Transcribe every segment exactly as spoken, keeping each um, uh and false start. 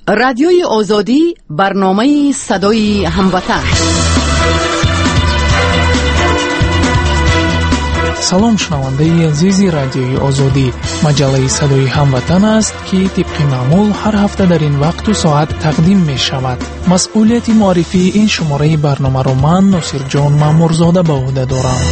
رادیوی آزادی، برنامه صدای هموطن. салом шунавандаи азизи радиои озодӣ, маҷаллаи садои ҳамватан аст ки тибқи маъмул ҳар ҳафта дар ин вақту соат тақдим мешавад. масъулияти муаррифии ин шумораи барномаро ман носирҷон маъмурзода ба ӯҳда дорам.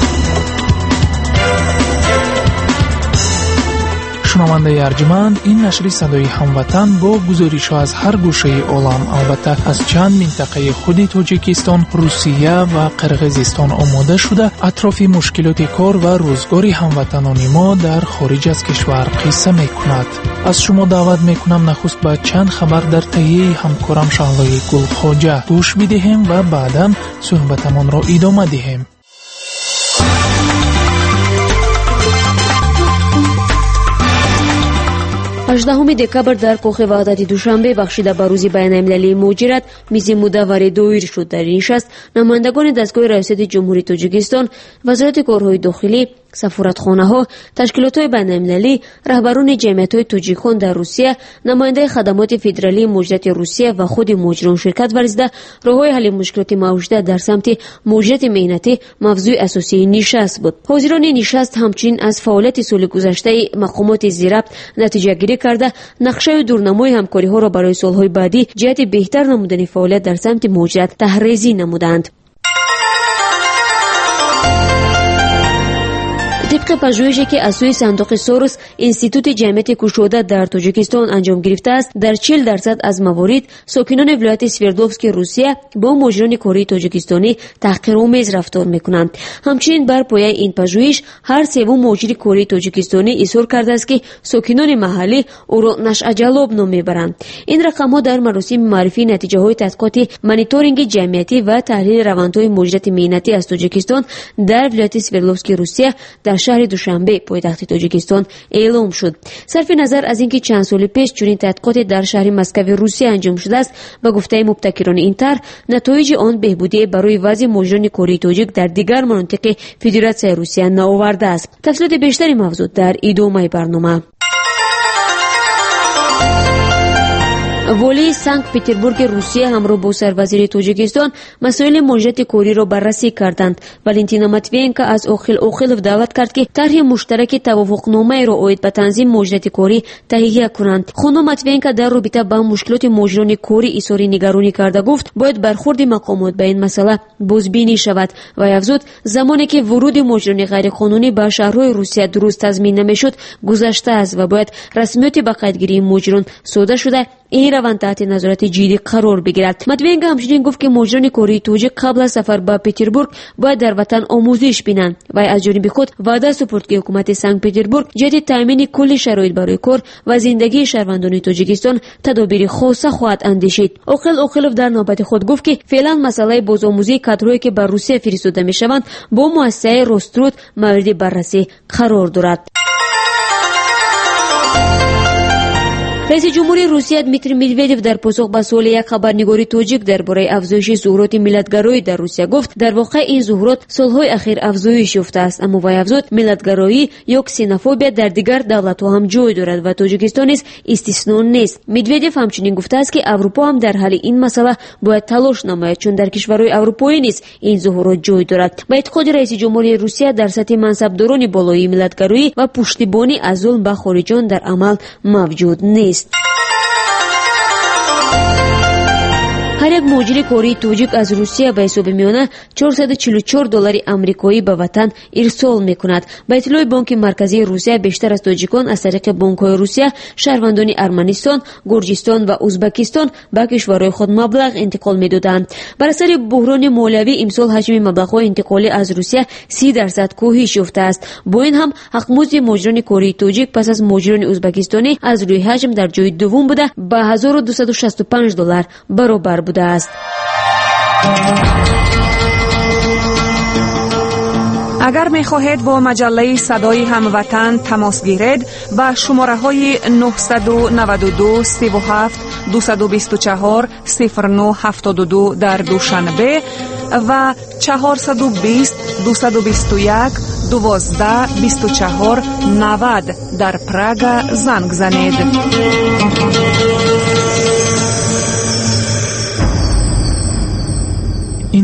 шунавандаи арҷманд, ин нашри садои ҳамватан бо гузоришҳо аз ҳар гӯшаи олам, албатта аз чанд минтақаи худи Тоҷикистон, Русия ва Қирғизистон омода шуда атрофи мушкилоти кор ва рӯзгори ҳамватанони мо дар хориҷ аз кишвар қисса мекунад. аз шумо даъват мекунам нахуст ба чанд хабар дар таҳияи ҳамкорам Шаҳлои Гулхоҷа гӯш бидиҳем ва баъдан суҳбатамонро идома диҳем. ҳаждаҳуми декабр дар Коხи Ваҳдати Душанбе бахшида ба рӯзи байналмилалии муҳоҷират мизи мудавваре доир шуд. дар ин нишаст намояндагони дастгоҳи раёсати ҷумҳурии Тоҷикистон, вазорати корҳои дохилӣ, сафоратхонаҳо, ташкилотҳои байналмилалӣ, раҳбарони ҷамъиятҳои тоҷикон дар Русия, намояндаи хадамоти федералии муҳоҷирати Русия ва худи муҳоҷирон ширкат варзида роҳҳои ҳалли мушкилоти мавҷуда дар самти муҳоҷирати меҳнатӣ мавзӯи асосии нишаст буд. ҳозирони нишаст ҳамчунин аз фаъолияти соли гузаштаи мақомоти зирабт натиҷагирӣ карда нақшаю дурнамои ҳамкориҳоро барои солҳои баъдӣ ҷиҳати беҳтар намудани фаъолият дар самти муҳоҷират таҳрезӣ намуданд. طبق پژوهشی که از سوی صندوق سوروس اینستیتوت جمعیت کشوده در تاجیکستان انجام گرفته است، در چهل درصد از موارد ساکنان ولایت سوردوفسک روسیه با مهاجران کاری تاجیکستانی تحقیرآمیز رفتار میکنند. همچنین بر پایه این پژوهش هر سوم مهاجر کاری تاجیکستانی اظهار کرده است که ساکنان محلی او را نشأجلاب نام میبرند. این رقم‌ها در مراسم معرفی نتیجه‌های تحقیقات مانیتورینگ جمعیتی و تحلیل روندهای مهاجرت مهنتی از تاجیکستان در ولایت سوردوفسک روسیه در شهر دوشنبه پایتخت تاجیکستان اعلام شد. صرف نظر از اینکه چند سال پیش چنین تحقیقات در شهر مسکو روسیه انجام شده است، به گفته مبتکران این طرح نتایج آن بهبودی برای وضع مهاجران کاری تاجیک در دیگر مناطق فدراسیون روسیه نآورده است. تفصیلات بیشتری موضوع در ادامه برنامه. والی سنت پترزبورگ روسیه همراه با سروزیر تاجیکستان مسائل مهاجرت کاری را بررسی کردند. والنتینا ماتویینکا از اوخیل اوخیلوف دعوت کرد که طرح مشترک توافقنامه را عاید به تنظیم مهاجرت کاری تهیه کنند. خانم ماتویینکا در رابطه با مشکلات مهاجران کاری اظهار نگرانی کرده گفت باید برخورد مقامات به این مسئله بازبینی شود و افزود زمانی که ورود مهاجران غیرقانونی به شهرهای روسیه درست تضمین نمیشد گذشته است و باید رسمیات به قیدگیری مهاجران صادر شده این روند تحت نظارت جدی قرار بگیرد. ماتویینکا همچنین گفت که مهاجران کاری تاجیک قبل از سفر به پترزبورگ باید در وطن آموزش بینند و از جانب خود وعده سپرد که حکومت سنت پترزبورگ جهت تامین کل شرایط برای کار و زندگی شهروندان تاجیکستان تدابیر خاصه خواهد اندیشید. اوخیل اوخیلوف در نوبت خود گفت که فعلا مسئله بازآموزی کادرهایی که به روسیه فرستاده میشوند با مؤسسه روسترود مورد بررسی قرار دارد. رئیس جمهوری روسیه دمیتری مدودیف در پاسخ به سوال یک خبرنگار تاجیک درباره افزایش ظهورات ملتگرایی در روسیه گفت در واقع این ظهورات سالهای اخیر افزایش یافته است، اما وی افزود ملتگرایی یا کسینوفوبیا در دیگر دولت‌ها هم جای دارد و تاجیکستان نیز استثنا نیست. مدودیف همچنین گفته است که اروپا هم در حل این مسئله باید تلاش نماید چون در کشورهای اروپایی نیز این ظهورات جای دارد. با اعتقاد رئیس جمهوری روسیه در سطح منصبداران بالای ملتگرایی و پشتیبانی از ظلم به خارجیان در عمل موجود نیست. هر یک مهاجر کاری تاجیک از روسیه به حساب میانه چهارصد و چهل و چهار دلار آمریکایی به وطن ارسال میکند. به اطلاع بانک مرکزی روسیه بیشتر از تاجیکان از طریق بانک‌های روسیه شهروندان ارمنستان، گرجستان و ازبکستان به کشورهای خود مبلغ انتقال میدادند. بر اثر بحران مالیوی امسال حجم مبلغ‌های انتقالی از روسیه سی درصد کاهش یافته است. با این هم حقمزد مهاجران کاری تاجیک پس از مهاجران ازبکستانی از روی حجم در جای دوم بوده به هزار و دویست و شصت و پنج دلار برابر بوده است. اگر می خواهید با مجله صدای هموطن تماس گیرید با شماره های نه نه دو سه هفت دو دو چهار صفر نه هفت دو در دوشنبه و چهار دو صفر دو دو یک دوازده بیست و چهار نود در پراگ زنگ زنید.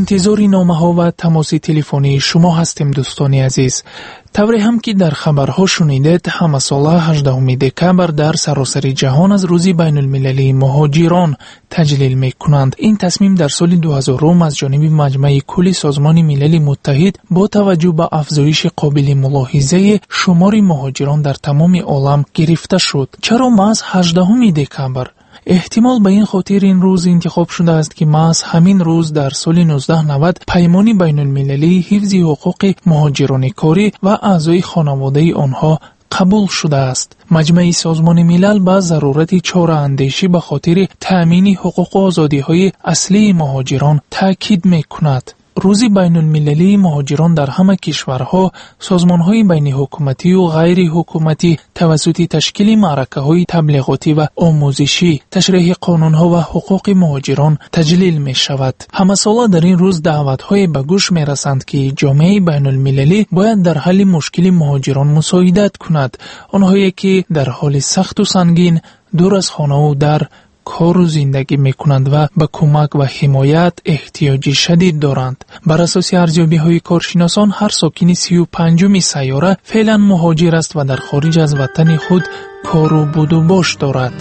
انتظار نامه‌ها و تماس تلفنی شما هستیم دوستان عزیز. طوری هم که در خبرها شنیدید، همه ساله هجدهم دکامبر در سراسر جهان از روز بین المللی مهاجران تجلیل می کنند. این تصمیم در سال دو هزار از جانب مجمع کل سازمان ملل متحد با توجه به افزایش قابل ملاحظه شمار مهاجران در تمام عالم گرفته شد. چرا محض هجدهم دکامبر؟ احتمال به این خاطر این روز انتخاب شده است که محض همین روز در سال نوزده نود پیمان بین المللی حفظ حقوق مهاجران کاری و اعضای خانواده آنها قبول شده است. مجمع سازمان ملل با ضرورت چاره‌اندیشی به خاطر تأمین حقوق و آزادی‌های اصلی مهاجران تاکید می‌کند. روز بین المللی مهاجران در همه کشورها، سازمان‌های بین حکومتی و غیر حکومتی توسط تشکیل معرکه‌های تبلیغاتی و آموزشی تشریح قانون‌ها و حقوق مهاجران تجلیل می‌شود. همه ساله در این روز دعوت‌های به گوش می‌رسند که جامعه بین المللی باید در حل مشکل مهاجران مساعدت کند، آنهایی که در حال سخت و سنگین دور از خانه و در کار و زندگی میکنند و به کمک و حمایت احتیاج شدید دارند. بر اساس ارزیابی‌های کارشناسان، هر ساکن سی و پنجم سیاره فعلا مهاجر است و در خارج از وطن خود کار و بود و باش دارد.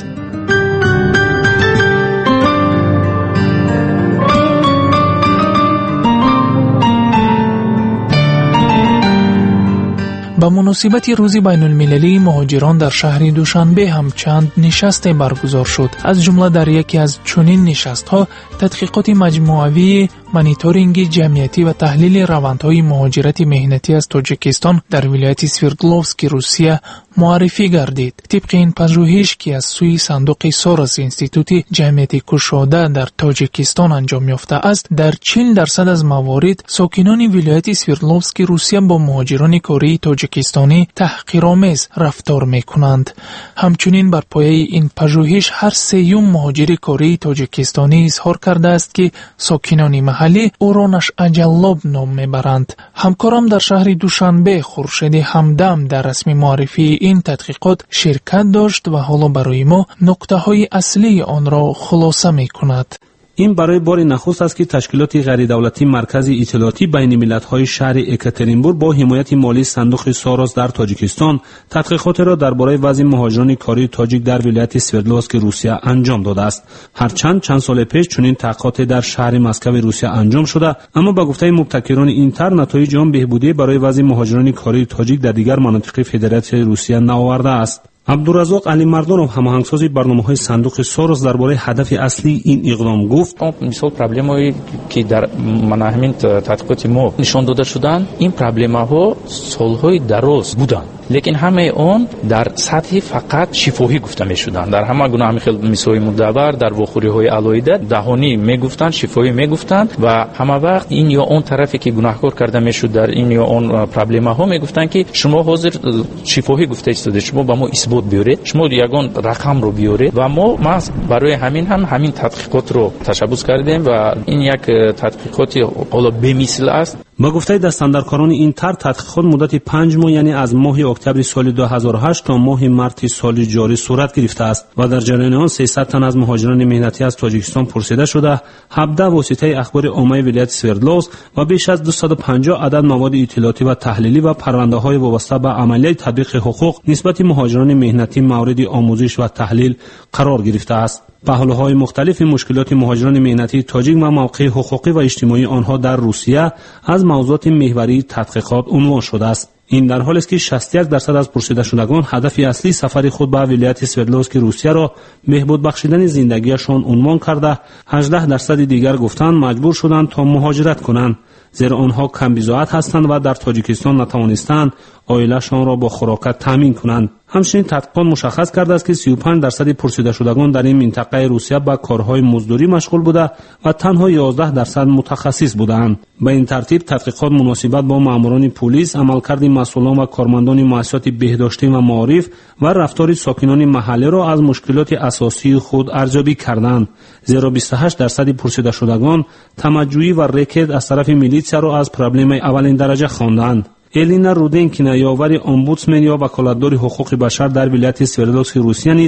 به مناسبت روز بین المللی مهاجران در شهر دوشنبه هم چند نشست برگزار شد. از جمله در یکی از چنین نشست‌ها تحقیقات مجموعه‌ای مانیتورینگ جمعیتی و تحلیل روندهای مهاجرت مهنتی از تاجیکستان در ولایت سوردلوفسک روسیه معرفی گردید. طبق این پژوهش که از سوی صندوق سورس انستیتوت جمعیت کشاده در تاجیکستان انجام یافته است، در چهل درصد از موارد ساکنان ولایت سوردلوفسک روسیه با مهاجران کاری تاجیکستانی تحقیرآمیز رفتار می‌کنند. همچنین بر پایه این پژوهش هر سیوم مهاجر کاری تاجیکستانی اظهار کرده است که ساکنان محلی او را نشأه جلاب نام میبرند. همکارم در شهر دوشنبه خورشید همدم در رسمی معرفی این تحقیقات شرکت داشت و حالا برای ما نکته های اصلی آن را خلاصه می کند. این برای بار نخست است که تشکیلات غیر دولتی مرکز اطلاعاتی بین ملت‌های شهر اکاترینبورگ با حمایت مالی صندوق سوروس در تاجیکستان تحقیقات را درباره وضع مهاجران کاری تاجیک در ولایت سوردلوفسک روسیه انجام داده است. هرچند چند سال پیش چنین تحقیقات در شهر مسکو روسیه انجام شده، اما با گفته مبتکران این طرح نتایج آن بهبودی برای وضع مهاجران کاری تاجیک در دیگر مناطق فدراسیون روسیه نآورده است. عبدالرزاق علی مردانов هماهنگساز برنامه‌های صندوق سوروس درباره هدف اصلی این اقدام گفت: مثال پروبلمایی که در مناهمین تحقیقات ما نشان داده شدند، این پروبلم‌ها سال‌های دراز بودند، لیکن همه آن در سطح فقط شفاهی گفته می‌شدند. در همه گونه همین خیلی مثال مدور در واخوری‌های علایده دهانی میگفتند، شفاهی میگفتند و همه وقت این یا اون طرفی که گناهکار کرده میشد در این یا اون پروبلم‌ها میگفتند که شما حاضر شفاهی گفته ایستاده، شما با ما اثبات بیارید، شما یگان رقم رو بیارید و ما ما برای همین هم همین تحقیقات رو تشبث کردیم و این یک تحقیقاتی حالا به مثل است. با گفته دستاندرکاران این طرح تحقیقات مدت پنج ماه یعنی از ماه اکتبر سال دو هزار و هشت تا ماه مارس سال جاری صورت گرفته است و در جریان آن سیصد تن از مهاجران مهنتی از تاجیکستان پرسیده شده، هفده واسطه اخبار عامه ولایت سوردلوفسک و بیش از دویست و پنجاه عدد مواد اطلاعاتی و تحلیلی و پرونده‌های وابسته به عملیات تطبیق حقوق نسبت مهاجران مهنتی مورد آموزش و تحلیل قرار گرفته است. پهلوهای مختلف مشکلات مهاجران مهنتی تاجیک و موقع حقوقی و اجتماعی آنها در روسیه از موضوعات محوری تحقیقات عنوان شده است. این در حالی است که شصت و یک درصد از پرسیده شدگان هدف اصلی سفر خود به ولایت سوردلوفسک روسیه را بهبود بخشیدن زندگیشان عنوان کرده، هجده درصد دیگر گفتند مجبور شدند تا مهاجرت کنند، زیرا آنها کم بضاعت هستند و در تاجیکستان نتوانستند عائله‌شان را با خوراک تامین کنند. همچنین تحقیقات مشخص کرده است که سی و پنج درصد پرسیده شدگان در این منطقه روسیه به کارهای مزدوری مشغول بوده و تنها یازده درصد متخصص بودند. به این ترتیب تحقیقات مناسبت با ماموران پلیس، عملکرد مسئولان و کارمندان مؤسسات بهداشتی و معارف و رفتار ساکنان محلی را از مشکلات اساسی خود ارزیابی کردند، زیرا بیست و هشت درصد پرسیده شدگان تمجوی و ریکت از طرف میلیسیا را از پروبلم اولین درجه خواندند. الینا رودنکینا یاور امبودسمن یا وکالتدار حقوق بشر در ولایت سوردلوفسک روسیه نیز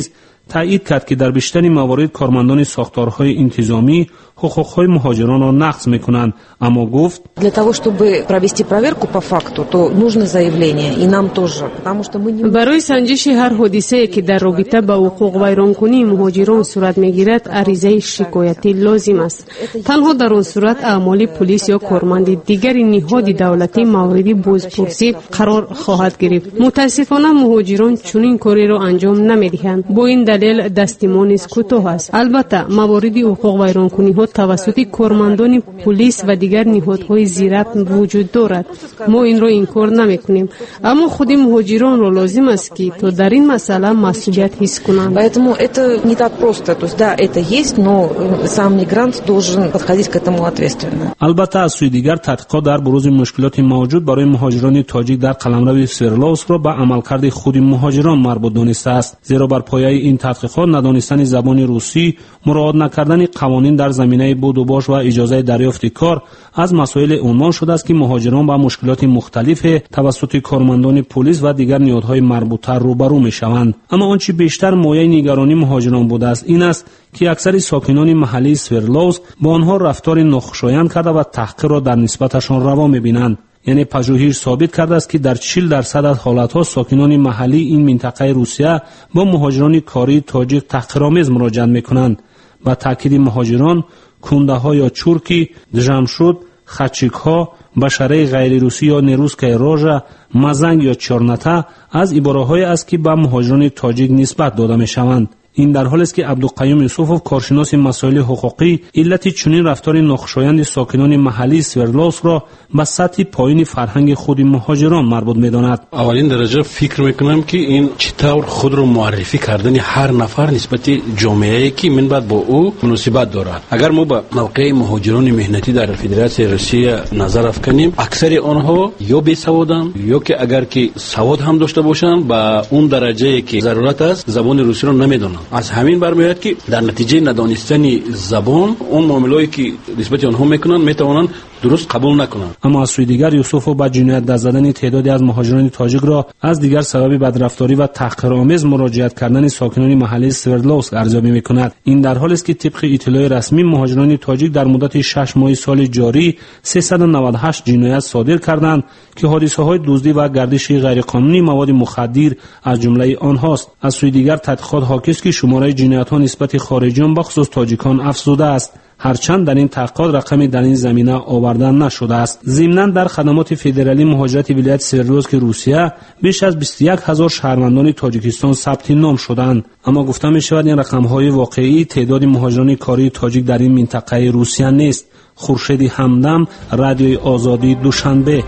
تایید کرد که در بیشتر موارد کارمندان ساختارهای انتظامی حقوق‌های مهاجران را نقض می‌کنند، اما گفت для того чтобы провести проверку по факту то нужно заявление и нам тоже потому что мы не برای سنجش هر حادثه‌ای که در رابطه با حقوق ویرانکنی مهاجران صورت می‌گیرد عریضه شکایتی لازم است. تنها در آن صورت اعمال پلیس یا کارمند دیگری نهاد دولتی مورد بازپرسی قرار خواهد گرفت. متاسفانه مهاجران چنین کاری را انجام نمی‌دهند. با این دلیل دستمان کوتاه است. البته موارد حقوق ویرانکنی ها توسط کارمندان پلیس و دیگر نهادهای زیرت وجود دارد. ما این را انکار نمی‌کنیم، اما خود مهاجران را لازم است که تا در این مسئله مسئولیت حس کنند. Поэтому это не так просто. То есть да, это есть, но сам мигрант должен подходить к этому ответственно. البته از سوی دیگر تحقیقات در بروز مشکلات موجود برای مهاجران تاجیک در قلمرو سوردلوسک را به عملکرد خود مهاجران مربوط دانسته است، زیرا بر پایه این تحقیقات ندانستن زبان روسی، مراعات نکردن قوانین در زمینه بود و باش و اجازه دریافت کار از مسائل عنوان شده است که مهاجران با مشکلات مختلف توسط کارمندان پلیس و دیگر نهادهای مربوطه روبرو می‌شوند. اما آنچه بیشتر مایه نگرانی مهاجران بوده است این است که اکثر ساکنان محلی سوردلوسک با آنها رفتار ناخوشایند کرده و تحقیر را در نسبتشان روا می‌بینند. یعنی پژوهش ثابت کرده است که در چهل درصد از حالت‌ها ساکنان محلی این منطقه روسیه با مهاجران کاری تاجیک تحقیرآمیز مراجعه می‌کنند. با تاکید مهاجران کنده‌ها یا چورکی، دژمشود، خچیک‌ها، بشره غیر روسی یا نروسکای روژا، مزنگ یا چورنتا از عباره‌هایی است که به مهاجران تاجیک نسبت داده می‌شوند. این در حالی است که عبدالقیوم یوسفوف کارشناس مسائل حقوقی علت چنین رفتار ناخوشایند ساکنان محلی سوردلوسک را به سطح پایین فرهنگ خود مهاجران مربوط می‌داند. اولین درجه فکر می‌کنم که این چطور خود را معرفی کردن هر نفر نسبت جامعه‌ای که من بعد با او مناسبت دارد. اگر ما با موقع مهاجران مهنتی در فدراسیون روسیه نظر افکنیم، اکثر آنها یا بیسوادند یا که اگر که سواد هم داشته باشند با اون درجه‌ای که ضرورت است زبان روسی را نمی‌دانند. از همین برمیاد که در نتیجه ندانستن زبان اون معامله‌ای که نسبت آنها میکنن میتوانند درست قبول نکنند. اما از سوی دیگر یوسفو با جنایت دست زدن تعدادی از مهاجران تاجیک را از دیگر سبب بدرفتاری و تحقیرآمیز مراجعت کردن ساکنان محلی سوردلوسک ارزیابی میکند. این در حالی است که طبق اطلاع رسمی مهاجران تاجیک در مدت شش ماه سال جاری سیصد و نود و هشت جنایت صادر کردند که حادثه‌های دزدی و گردش غیرقانونی مواد مخدر از جمله آنهاست. از سوی دیگر تحقیقات حاکی است که شماره جنایت‌ها نسبت خارجیان به خصوص تاجیکان افزوده است، هرچند در این تحقیقات رقمی در این زمینه آورده نشده است. ضمناً در خدمات فدرالی مهاجرت ولایت سوردلوسک روسیه بیش از بیست و یک هزار شهروندان تاجیکستان ثبت نام شدند، اما گفته می شود این رقم‌های واقعی تعداد مهاجران کاری تاجیک در این منطقه روسیه نیست. خورشید همدم، رادیوی آزادی، دوشنبه.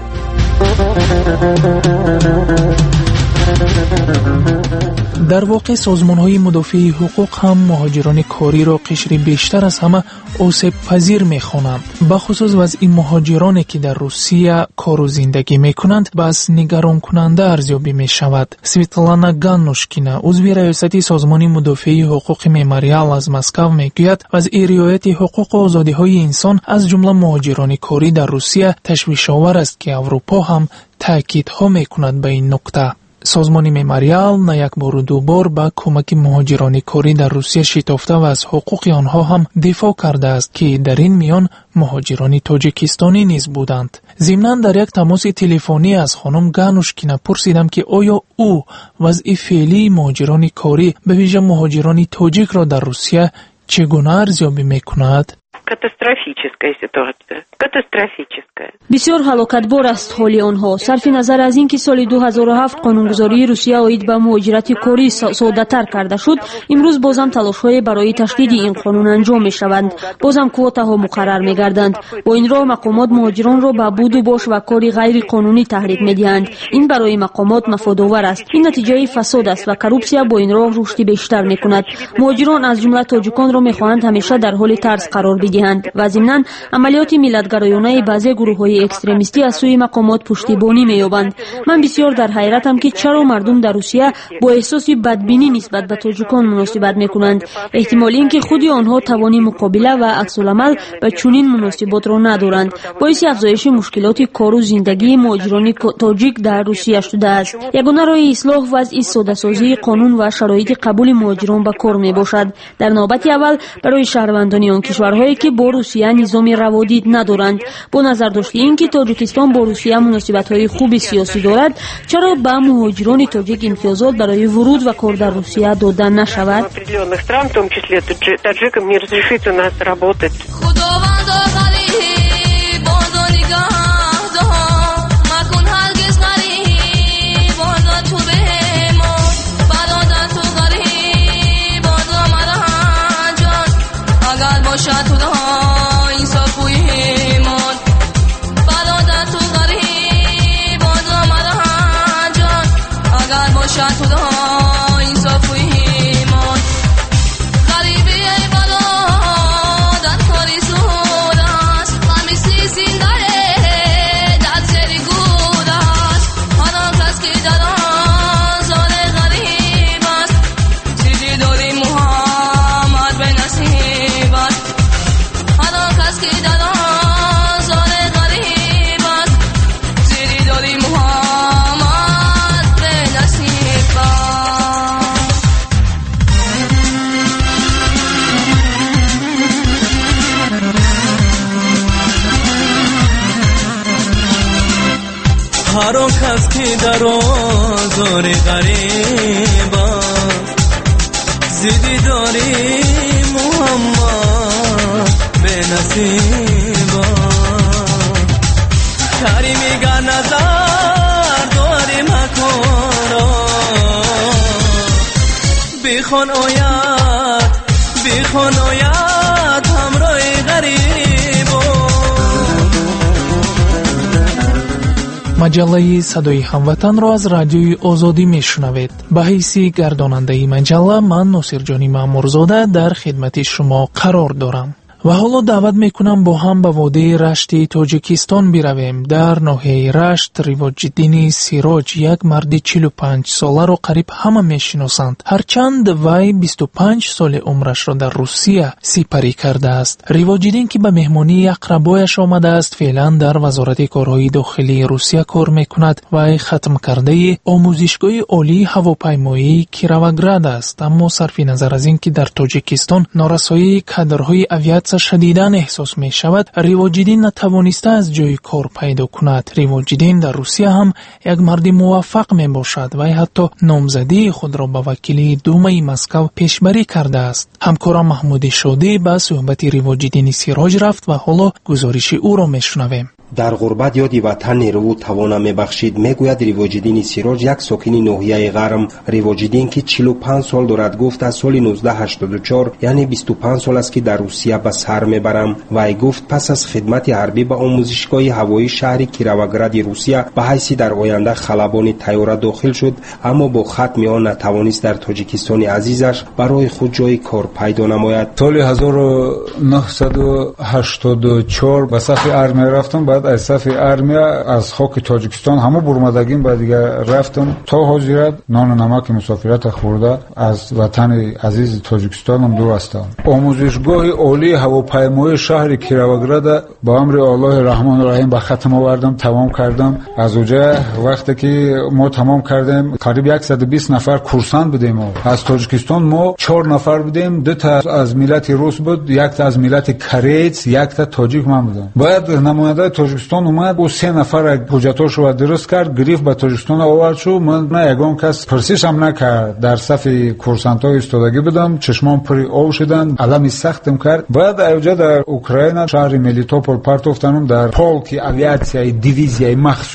در واقع سازمان‌های مدافع حقوق هم مهاجران کاری را قشری بیشتر از همه آسیب پذیر می‌خوانند. بخصوص وضع مهاجرانی که در روسیه کار و زندگی می‌کنند بس نگران کننده ارزیابی می‌شود. سویتلانا گانوشکینا عضو ریاست سازمان مدافع حقوق مموریال از مسکو میگوید وضع رعایت حقوق و آزادی‌های انسان از جمله مهاجران کاری در روسیه تشویش‌آور است که اروپا هم تاکیدها می‌کند به این نکته. سازمان مموریال نه یک بار و دو بار با کمک مهاجران کاری در روسیه شتافته و از حقوق آنها هم دفاع کرده است که در این میان مهاجران تاجیکستانی نیز بودند. ضمناً در یک تماس تلفنی از خانم گانوشکینا پرسیدم که آیا او وضع فعلی مهاجران کاری به ویژه مهاجران تاجیک را در روسیه چگونه ارزیابی می‌کند؟ Катастрофическая ситуация. Катастрофическая. بسیار هلاکتبار است حال آنها. صرف نظر از اینکه سال دو هزار و هفت قانونگذاری روسیه عاید به مهاجرت کاری ساده‌تر کرده شد، امروز بازم تلاش‌های برای تشدید این قانون انجام می‌شوند. بازم کوتاها مقرر می‌گردند. با این راه مقامات مهاجران را به بود و باش و کاری غیر قانونی تحریک می‌دهند. این برای مقامات مفادآور است. این نتیجه فساد است و کروپسیا با این راه رشد بیشتر می‌کند. مهاجران از جمله تاجیکان را می‌خواهند همیشه در حال ترس قرار بدهند و ضمناً عملیات ملت миллатгароёнаи баъзе гурӯҳҳои экстремистӣ аз сӯи мақомот пуштибонӣ меёбанд. ман бисёр дар ҳайратам, ки чаро мардум дар Русия бо эҳсоси бадбинӣ нисбат ба тоҷикон муносибат мекунанд. эҳтимоли ин ки худи онҳо тавони муқобила ва аксуламал ба чунин муносиботро надоранд, боиси афзоиши мушкилоти кору зиндагии муҳоҷирони тоҷик дар Русия шудааст. ягона роҳи ислоҳ вазъи содасозии қонун ва шароити қабули муҳоҷирон ба кор мебошад. дар навбати аввал барои шаҳрвандони он кишварҳое ки бо Русия низоми раводид надоранд. бо назардошти ин ки Тоҷикистон бо Русия муносибатҳои хуби сиёсӣ дорад, чаро ба муҳоҷирони тоҷик имтиёзот барои вуруд ва кор дар Русия дода нашавад? هر کس که در آزار غریب زیدی داری محمد به نصیب کریمی گا نظر داری مکن بیخون آید بیخون آید همراه غریب. маҷаллаи садои ҳамватанро аз радиои озодӣ мешунавед. ба ҳайси гардонандаи маҷалла ман носирҷони маъмурзода дар хидмати шумо қарор дорам. ва ҳоло даъват мекунам бо ҳам ба водии рашти тоҷикистон биравем. дар ноҳияи рашт ривоҷиддини сироҷ, як марди чилу панҷ соларо қариб ҳама мешиносанд, ҳарчанд вай бисту панҷ соли умрашро дар Русия сипарӣ кардааст. ривоҷиддин, ки ба меҳмонии ақрабояш омадааст, феълан дар вазорати корҳои дохилии Русия кор мекунад. вай хатмкардаи омӯзишгоҳи олии ҳавопаймоии Кировоград аст. аммо сарфи назар аз ин ки дар Тоҷикистон норасоии кадрҳои авиатсия шадидан эҳсос мешавад, ривоҷиддин натавониста аз ҷои кор пайдо кунад. ривоҷиддин дар Русия ҳам як марди муваффақ мебошад. вай ҳатто номзадии худро ба вакилии думаи Москав пешбарӣ кардааст. ҳамкорам Маҳмуди Шодӣ ба суҳбати ривоҷиддини Сироҷ рафт ва ҳоло гузориши ӯро мешунавем. дар ғурбат ёди ватан нерӯ тавона мебахшид, мегӯяд ривоҷиддини Сироҷ, як сокини ноҳияи ғарм. ривоҷиддин ки чилу панҷ сол дорад, гуфт аз соли нуздаҳ ҳаштоду чор, яъне бисту панҷ сол аст ки дар Русия ба сар мебарам. вай гуфт пас аз хидмати ҳарбӣ ба омӯзишгоҳи ҳавоии шаҳри Кировогради Русия ба ҳайси дар оянда халабони тайёра дохил шуд, аммо бо хатми он натавонист дар Тоҷикистони азизаш барои худ ҷои кор пайдо намояд. соли ҳазору нуҳсаду ҳаштоду чор ба сафи армия рафтам. аз сафи армия аз хоки Тоҷикистон ҳама бурмадагим ба дига рафтам то ҳозират нону намаки мусофирата хӯрда аз ватани азизи Тоҷикистонам дур ҳастам. омӯзишгоҳи олии ҳавопаймоии шаҳри Кировограда ба амри Аллоҳи раҳмону раҳим ба хатм овардам, тамом кардам. аз уҷа вақте ки мо тамом кардем, қариб яксаду бист нафар курсант будем. аз Тоҷикистон мо чор нафар будем, дута аз миллати рус буд, якта аз миллати кореец, якта тоҷик ман будам. бояд намояндаи Тоҷикистон умад, ӯ се нафара ҳуҷҷатошро дуруст кард, гирифт ба Тоҷикистон овард шуд. ман на ягон кас пурсишам накард. дар сафи курсантҳо истодагӣ будам, чашмон пури об шуданд, алами сахтам кард. баъд аҷа дар Украина шаҳри Мелитопол партофтанам, дар полки авиатсияи дивизияи махсус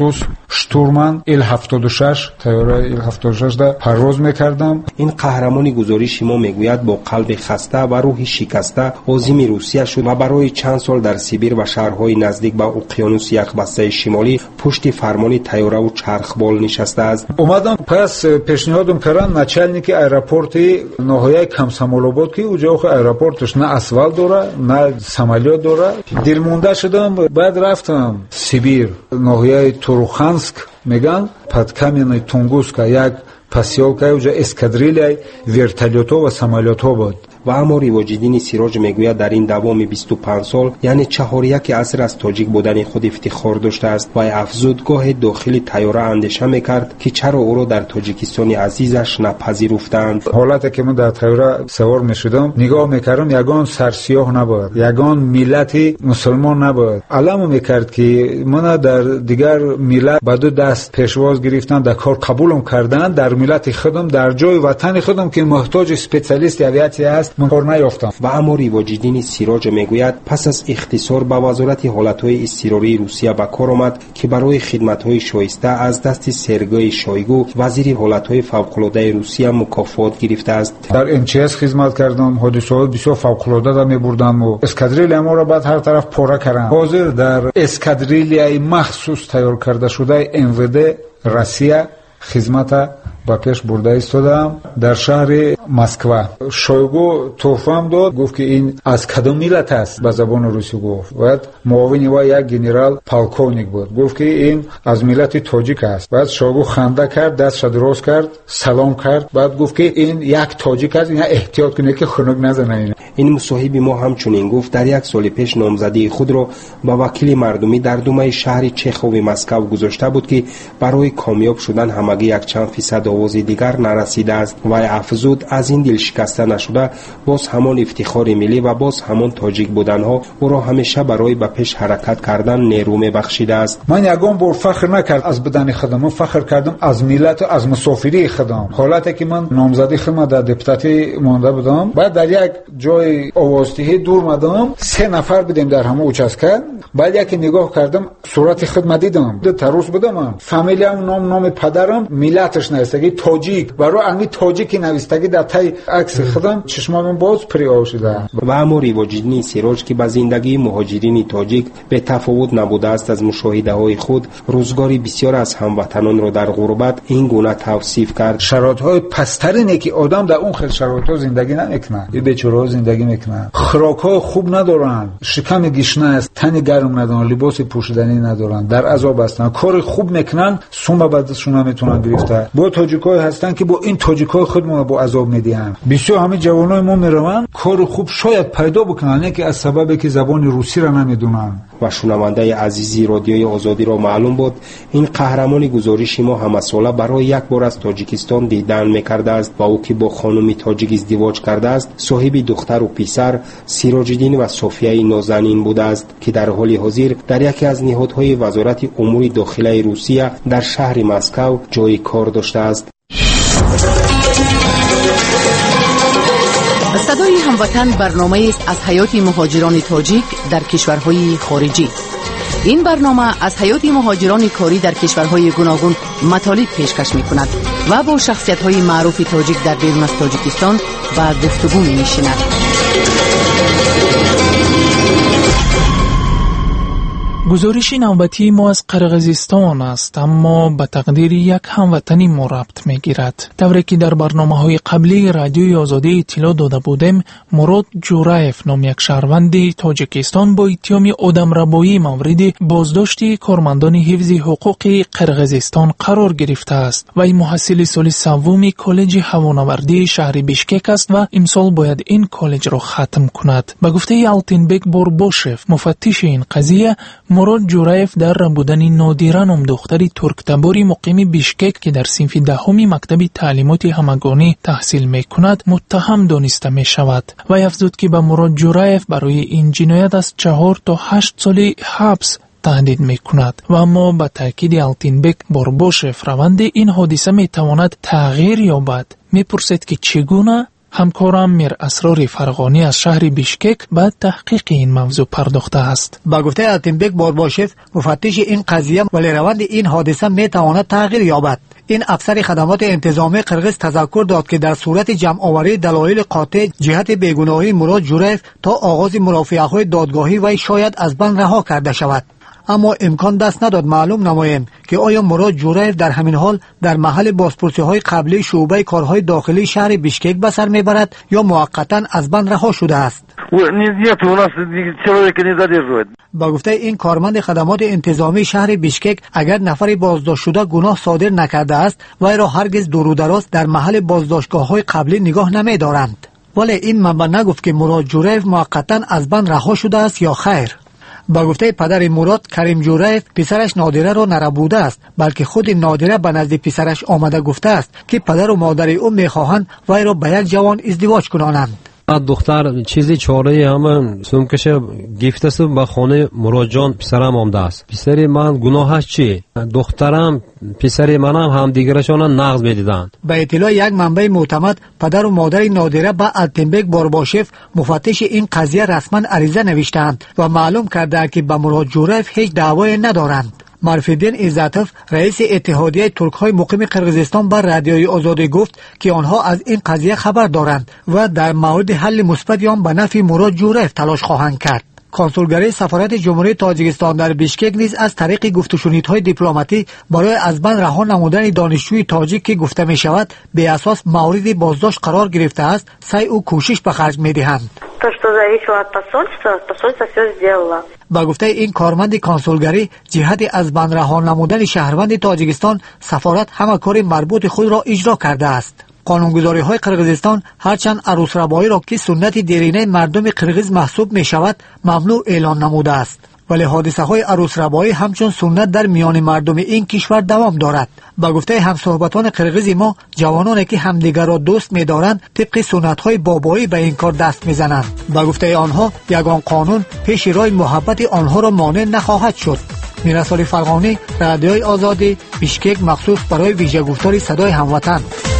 штурман ил ҳафтоду шаш тайёраи ил ҳафтоду шаш да парвоз мекардам. ин қаҳрамони гузориши мо мегӯяд бо қалби хаста ва рӯҳи шикаста озими русия шуд ва барои чанд сол дар сибир ва шаҳрҳои наздик ба уқёнуси яхбастаи шимолӣ пушти фармони тайёраву чархбол нишастааст. омадам пас пешниҳодам кардам начальники аэропорти ноҳияи камсамолобод ки уҷа охи аэропорташ на асфалт дора на самолёт дора. дилмонда шудам. баъд рафтам сибир ноҳияи туруханск меган под каменной тунгуска як посёлка уҷа эскадрилияи вертолётҳо ва самолётҳо буд. ва аммо ривоҷиддини сироҷ мегӯяд дар ин давоми бисту панҷ сол яъне чаҳоряки аср аз тоҷик будани худ ифтихор доштааст. вай афзуд гоҳе дохили тайёра андеша мекард ки чаро ӯро дар тоҷикистони азизаш напазируфтаанд. ҳолате ки ман дар тайёра савор мешудам нигоҳ мекардам ягон сарсиёҳ набуд, ягон миллати мусулмон набуд. аламу мекард ки мана дар дигар миллат ба ду даст пешвоз гирифтан дар кор қабулам карданд. дар миллати худам дар ҷои ватани худам ки муҳтоҷи специалисти авиатсия аст من کار نیافتم. و اما ریواجیدین سیراج میگوید پس از اختصار به وزارت حالتهای اضطراری روسیه به کار آمد که برای خدمت‌های شایسته از دست سرگئی شویگو وزیر حالتهای فوق‌العاده روسیه مکافات گرفته است. در ام چی اس خدمت کردم، حادثه‌های بسیار فوق‌العاده را می‌بردم و اسکادریل ما را بعد هر طرف پاره کردم. حاضر در اسکادریلیای مخصوص تیار کرده شده ام و دی روسیه خدمت با پیش برده ایستادم. در شهر مسکو شویگو توفام داد، گفت که این از کدام ملت است، به زبان روسی گفت. بعد معاون و یک گنرال پالکونیک بود، گفت که این از ملت تاجیک است. بعد شویگو خنده کرد، دستش دراز کرد، سلام کرد، بعد گفت که این یک تاجیک است، این احتیاط کنید که خنک نزنه. این این مصاحب ما همچنین گفت در یک سال پیش نامزدی خود را با وکیل مردمی در دومه شهر چخوو مسکو گذاشته بود که برای کامیاب شدن همگی یک چند فیصد آواز دیگر نرسیده است. و افزود از این دل شکسته نشده باز همان افتخار ملی و باز همان تاجیک بودنها او را همیشه برای به پیش حرکت کردن نیرو میبخشیده است. من یگان بار فخر نکردم از بدن خودم، من فخر کردم از ملت و از مسافری خودم. حالتی که من نامزدی خودم در دپوتاتی مانده بودم، بعد در یک جای آوازدهی دور مدام، سه نفر بودیم در همه اوچسکه. بعد یکی نگاه کردم صورت خودم دیدم، تروس بودم، فامیلیام نام نام پدرم ملتش نوشتگی تاجیک، برای امی تاجیکی نوشتگی در تای عکس خودم چشمام باز پریاب شده. و اما ریواجیدین سیراج که به زندگی مهاجرین تاجیک به تفاوت نبوده است، از مشاهده های خود روزگاری بسیار از هموطنان را در غربت این گونه توصیف کرد. شرایط های پسترینه که آدم در اون خیلی شرایط ها زندگی نمیکنه، این بیچاره‌ها زندگی میکنن، خوراک ها خوب ندارن، شکم گشنه است، تن گرم ندارن، لباس پوشیدنی ندارن، در عذاب هستن، کار خوب میکنن، سوم به دستشون نمیتونن گرفته. با تاجیکای هستن که با این تاجیکای خودمون با عذاب میدیم. بسیار همه جوانای ما میروند کار خوب شاید پیدا بکنن، نه که از سببی که زبان روسی را نمیدونن. و شنونده عزیزی رادیوی آزادی را معلوم بود این قهرمان گزارش ما همه ساله برای یک بار از تاجیکستان دیدن میکرده است و او که با خانمی تاجیک ازدواج کرده است، صاحب دختر و پسر سیراج‌الدین و صفیه نازنین بوده است که در حال حاضر در یکی از نهادهای وزارت امور داخلی روسیه در شهر مسکو جای کار داشته است. صدای هموطن برنامه است از حیات مهاجران تاجیک در کشورهای خارجی. این برنامه از حیات مهاجران کاری در کشورهای گوناگون مطالب پیشکش می کند و با شخصیت های معروف تاجیک در بیرون از تاجیکستان و گفتگو می نشیند. گزارش نوبتی ما از قرغیزستان است، اما به تقدیر یک هموطنی ما ربط میگیرد. طوری که در برنامه های قبلی رادیوی آزادی اطلاع داده بودیم، مراد جورایف نام یک شهروند تاجیکستان با اتهام آدمربایی مورد بازداشت کارمندان حفظ حقوق قرغیزستان قرار گرفته است. وی محصل سال سوم کالج هوانوردی شهر بیشکک است و امسال باید این کالج را ختم کند. به گفته آلتینبک بورباشف مفتش این قضیه، مراد جورایف در بودن نادیرا نام دختری ترکتباری مقیم بیشکک که در صنف دهم مکتب تعلیمات همگانی تحصیل می کند متهم دانسته می شود. و افزود که به مراد جورایف برای این جنایت از چهار تا هشت سال حبس تهدید می کند. و اما به تاکید آلتینبک بورباشف روند این حادثه می تواند تغییر یابد. می پرسد که چگونه؟ همکارم میر اسرار فرغانی از شهر بیشکک به تحقیق این موضوع پرداخته است. با گفته التینبک بورباشف، مفتش این قضیه، ولی روند این حادثه می تواند تغییر یابد. این افسر خدمات انتظامی قرغیز تذکر داد که در صورت جمع آوری دلایل قاطع جهت بیگناهی مراد جوریف تا آغاز مرافعه‌های دادگاهی وی شاید از بند رها کرده شود. اما امکان دست نداد معلوم نماییم که آیا مراد جوریف در همین حال در محل بازپرسی‌های قبلی شعبه کارهای داخلی شهر بیشکک به سر میبرد یا موقتا از بند رها شده است. با گفته این کارمند خدمات انتظامی شهر بیشکک، اگر نفر بازداشت شده گناه صادر نکرده است وی را هرگز دور و دراز در محل بازداشتگاه‌های قبلی نگاه نمی‌دارند. ولی این منبع نگفت که مراد جوریف موقتا از بند رها شده است یا خیر. با گفته پدر مراد، کریم جوریف پسرش نادره را نربوده است، بلکه خود نادره به نزد پسرش آمده گفته است که پدر و مادر او میخواهند وی را به یک جوان ازدواج کنانند. دختر چیزی چاره همه سومکش گفته است به خانه مراد جان پسرم آمده است. پسر من گناهش چی؟ دخترم پسر منم هم دیگرشان نقض میدیدند. به اطلاع یک منبع معتمد، پدر و مادر نادره به التینبک بورباشف مفتش این قضیه رسما عریضه نوشتند و معلوم کرده که به مراد جوریف هیچ دعوایی ندارند. معرف‌الدین عزتوف، رئیس اتحادیه ترک‌های مقیم قرغیزستان، بر رادیوی آزادی گفت که آنها از این قضیه خبر دارند و در مورد حل مثبت آن به نفع مراد جوریف تلاش خواهند کرد. کنسولگری سفارت جمهوری تاجیکستان در بیشکک نیز از طریق گفتگوهای دیپلماتی برای از بند رها نمودن دانشجوی تاجیک که گفته می شود به اساس مورد بازداشت قرار گرفته است، سعی و کوشش به خرج می دهند. با گفته این کارمند کنسولگری، جهت از بند رها نمودن شهروند تاجیکستان سفارت همه کار مربوط خود را اجرا کرده است. قانونگذاری های قرغیزستان هرچند عروس ربایی را که سنت دیرینه مردم قرغیز محسوب می شود ممنوع اعلان نموده است، ولی حادثه های عروس ربایی همچون سنت در میان مردم این کشور دوام دارد. با گفته همصحبتان قرغیز ما، جوانانی که همدیگر را دوست می دارند طبق سنت های بابایی به این کار دست می زنند. با گفته آنها، یگان قانون پیش راه محبت آنها را مانع نخواهد شد. میرسال فرغانی، رادیوی آزادی، بیشکک، مخصوص برای ویژه گفتار صدای هموطن.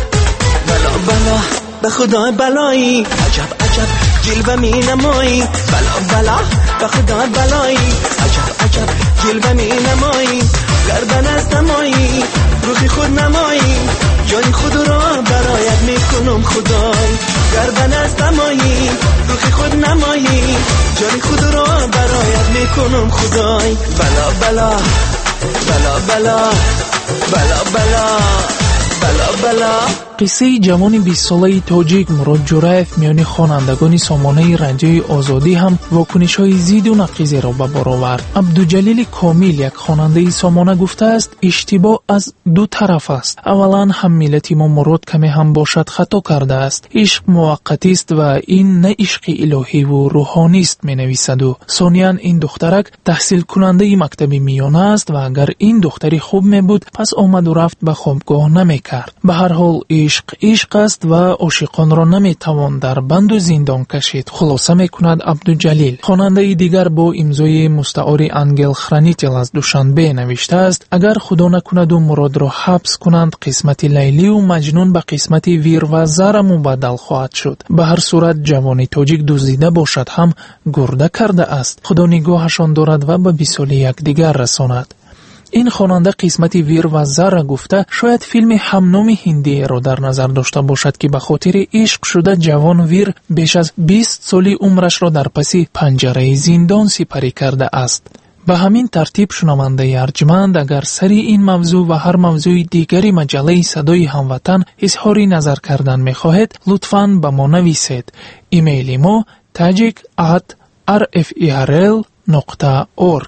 بلا به خدا بلایی، عجب عجب جلوه می نمایی، بلا بلا به خدا بلایی، عجب عجب جلوه می نمایی، گردن از نمایی، روحی خود نمایی، جای خود را برایت می کنم خدای، گردن از نمایی، روحی خود نمایی، جای خود را برایت می کنم خدای، بلا بلا بلا بلا بلا بلا بلا بلا. قصه جوان بیست ساله تاجیک مراد جوریف میان خوانندگان سامانه رادیوی آزادی هم واکنش‌های ضد و نقیضی را به بار آورد. عبدالجلیل کامل، یک خواننده سامانه، گفته است اشتباه از دو طرف است. اولا هم ملت ما مراد کمی هم باشد خطا کرده است. عشق موقتی است و این نه عشق الهی و روحانی است می نویسد. و ثانیاً این دخترک تحصیل کننده مکتب میانه است و اگر این دختری خوب می بود پس آمد و رفت به خوابگاه نمی کرد. به هر حال عشق عشق است و عاشقان را نمیتوان در بند و زندان کشید، خلاصه میکند عبدالجلیل. خواننده دیگر با امضای مستعار انگل خرانیتل از دوشنبه نوشته است اگر خدا نکند و مراد را حبس کنند قسمت لیلی و مجنون به قسمت ویر و زر مبدل خواهد شد. به هر صورت جوانی تاجیک دزدیده باشد هم گرده کرده است. خدا نگاهشان دارد و به بیسال یک دیگر رساند. این خواننده قسمت ویر و زر گفته شاید فیلم همنام هندی را در نظر داشته باشد که به خاطر عشق شده جوان ویر بیش از بیست سالی عمرش را در پس پنجره زندان سپری کرده است. به همین ترتیب شنونده ارجمند اگر سری این موضوع و هر موضوع دیگری مجله صدای هموطن اظهاری نظر کردن می‌خواهید لطفاً به ما نویسید. ایمیل ما tajik at r f e r l dot org.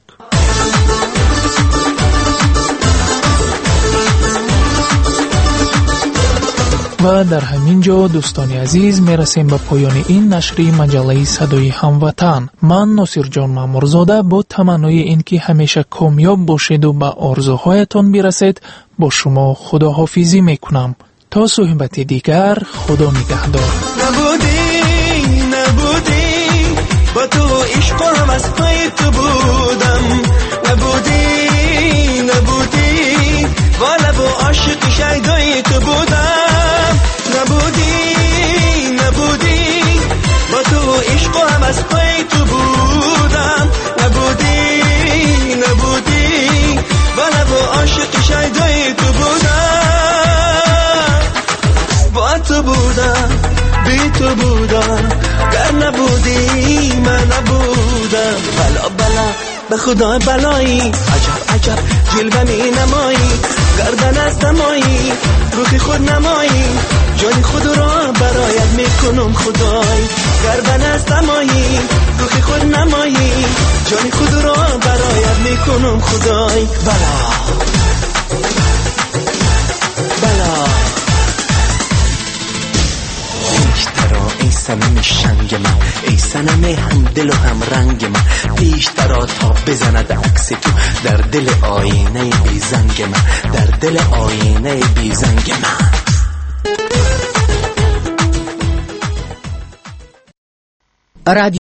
و در همین جا دوستان عزیز میرسیم به پایان این نشری مجله صدای هموطن. من ناصر جان مامورزاده با تمنای این که همیشه کامیاب باشید و به آرزوهایتان برسید با شما خداحافظی میکنم. تا صحبت دیگر، خدا نگهدار. نبودی نبودی با تو عشق و هوس‌های تو بودم، نبودی نبودی والا با عاشق شیدای تو بودم، نبودی نبودی من نبودم. بلا بلا به خدا بلایی، عجب عجب جلوه می نمایی، گردن از نمایی روخی خود نمایی، جان خود را برایت میکنم خدای. گردن از نمایی روخی خود نمایی، جان خود را برایت میکنم خدای. بلا بلا ای سنم شنگ من، ای سنم هم دل و هم رنگ من، پیشترا تا بزند عکس تو در دل آینه بی زنگ من، در دل آینه بی زنگ من. رادیو